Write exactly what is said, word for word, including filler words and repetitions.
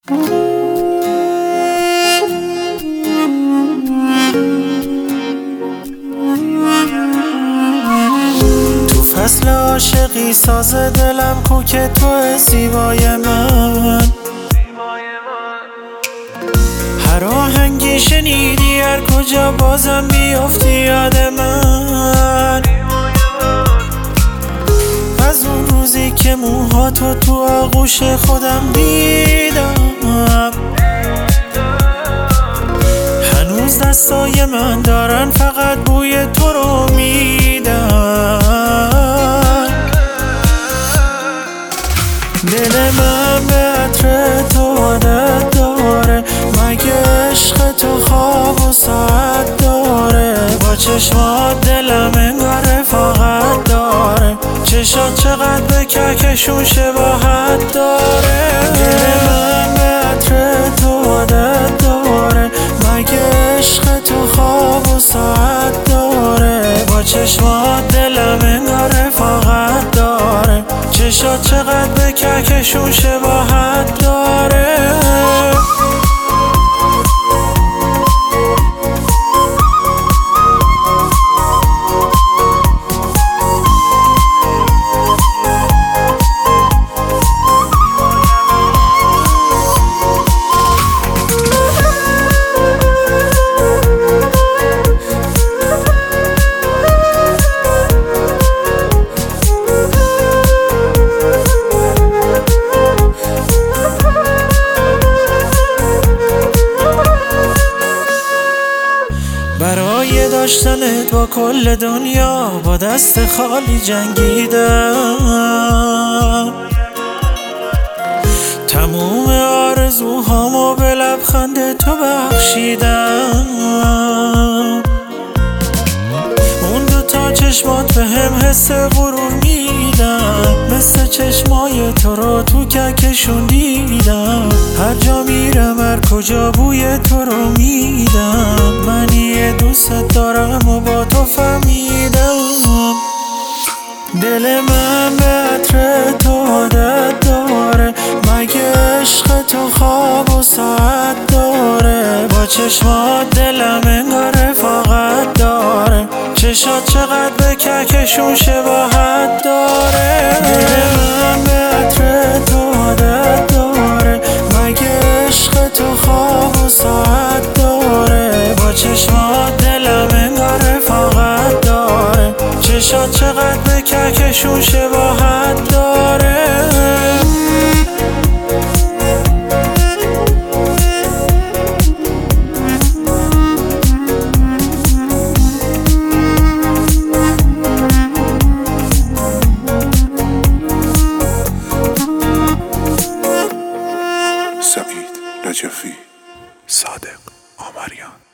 تو فصل عاشقی ساز دلم کوک تو زیبای من، هر آهنگی شنیدی هر کجا بازم بیافتی یاد من. از اون روزی که موهاتو تو آغوش خودم دیدم، هنوز دستای من دارن فقط بوی تو رو میدن. دل من به عطر تو عادت داره، مگه عشق تو خواب و ساعت داره؟ با چشمات دلم انگار رفاقت داره، چشات چقدر به کهکشون شباهت داره. دل من به عطر تو عادت داره، مگه عشق تو خواب و ساعت داره؟ با چشمات دلم انگار رفاقت داره، چشات چقدر به کهکشون شباهت داره. برای داشتنت با کل دنیا با دست خالی جنگیدم، تموم آرزوهامو به لبخند تو بخشیدم. اون دوتا چشمات به هم حس غرور میدن، مثل چشمای تو رو تو کهکشون دیدم. هر جا میرم هر کجا بوی تو رو میدم، من یه دوست دارم و با تو فهمیدم. دل من به عطر تو عادت داره، مگه عشق تو خواب و ساعت داره؟ با چشمات دلم انگار رفاقت داره، چشات چقدر به کهکشون شباهت داره. دل من به عطر تو عادت داره، مگه عشق تو خواب و ساعت داره؟ با چشمات دلم انگار رفاقت داره، چشات چقدر به کهکشون شباهت داره. سعید رجفی، صادق آمریان.